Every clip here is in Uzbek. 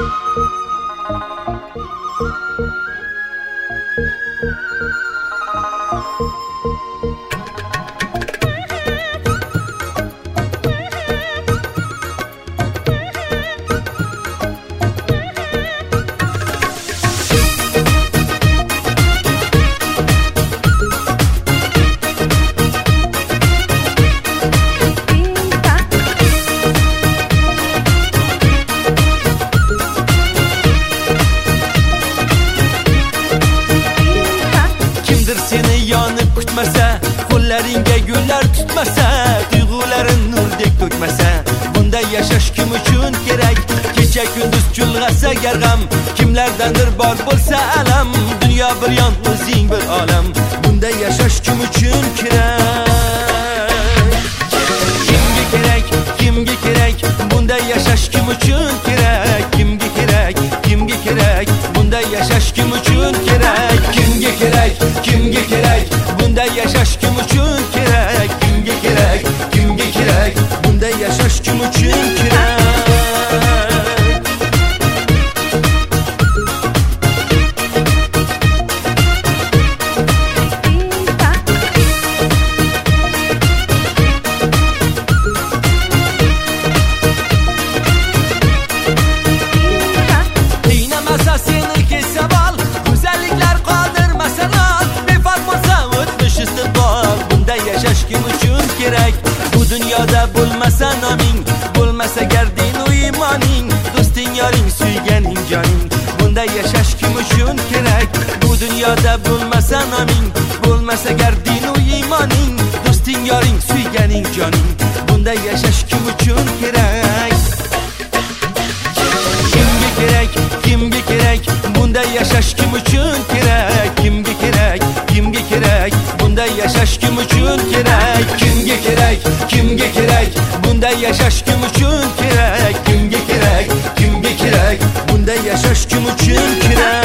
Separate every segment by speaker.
Speaker 1: Seni yanıp kutmasa, qo'llaringga gullar tutmasa, tuyg'ularin nurdek to'kmasa, bunday yashash kim uchun kerak? Kecha kunduz chulg'asa garg'am, kimlardandir bor bo'lsa alam, dunyo bir yon o'zing bir olam, bunday yashash kim uchun kerak? Kimga kerak? Kimga kerak? Bunday yashash kim uchun kerak? Kimga kerak? Kimga kerak? Bunday yashash kim uchun kerak? Kimga kerak? Kimga kerak? Bunday yashash kim uchun kerak? Kimga kerak? Kimga kerak? Bunday yashash kim uchun kerak? Dinamasa seni kesaval, güzellikler kaldırmasa lal, vefat olsa o'tmish istiqbol, bunday yashash kim uchun kerak? Bu dunyoda bo'lmasa noming, bo'lmasa gardin u imoning, do'sting yoring suyganing joning, bunday yashash kim uchun kerak? Bu dunyoda bo'lmasa noming, bo'lmasa gardin u imoning, do'sting yoring suyganing joning, bunday yashash kim uchun kerak? Kimga kerak? Kimga kerak? Bunday yashash kim uchun kerak? Kimga kerak? Kimga kerak? Bunday yashash kim uchun kerak? Kimga kerak? Kimga kerak? Bunday yashash kim uchun kerak? Kimga kerak? Kimga kerak? Bunday yashash kim uchun kerak?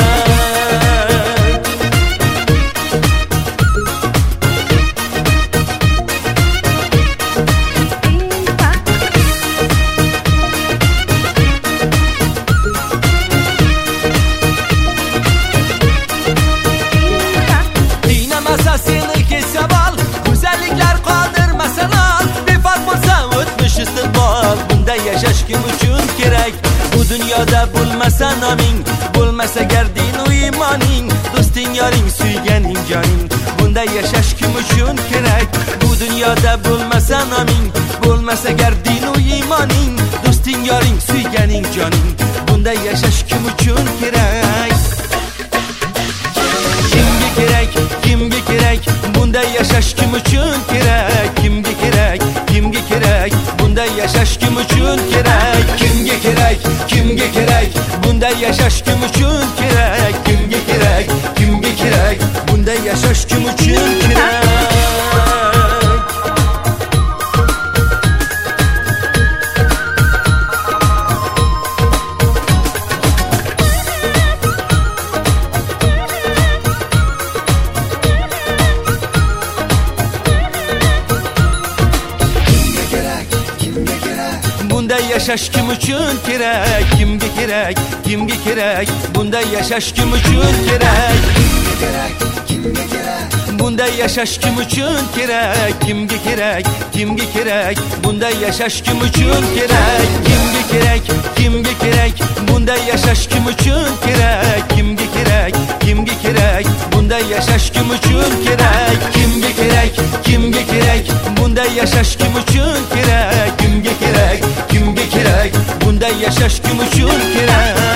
Speaker 1: Seni kesaval, güzellikler kaldırmasa lal, vefat olsa o'tmish istiqbol, bunday yashash kim uchun kerak? Bu dunyoda bo'lmasa noming, bo'lmasa gardin u imoning, do'sting yoring suyganing joning, bunday yashash kim uchun kerak? Bu dunyoda bo'lmasa noming, bo'lmasa gardin u imoning, do'sting yoring suyganing joning, bunday yashash kim uchun kerak? Kimga kerak? Kimga kerak? Bunday yashash kim uchun kerak? Kimga kerak? Kimga kerak? Bunday yashash kim uchun kerak? Kimga kerak? Kimga kerak? Bunday yashash kim uchun kerak? Kimga kerak? Kimga kerak? Bunday yashash kim uchun kerak? Bunday yashash kim uchun kerak? Kimga kerak? Kimga kerak? Bunday yashash kim uchun kerak? Kimga kerak? Bunday yashash kim uchun kerak? Kimga kerak? Kimga kerak? Bunday yashash kim uchun kerak? Kimga kerak? Kimga kerak? Bunday yashash kim uchun kerak? Kimga kerak? Kimga kerak? Bunday yashash kim uchun kerak? Kimga kerak? Kimga kerak? Bunday yashash kim uchun kerak? Kimga kerak? Kimga kerak? Bunday yashash kim uchun kerak?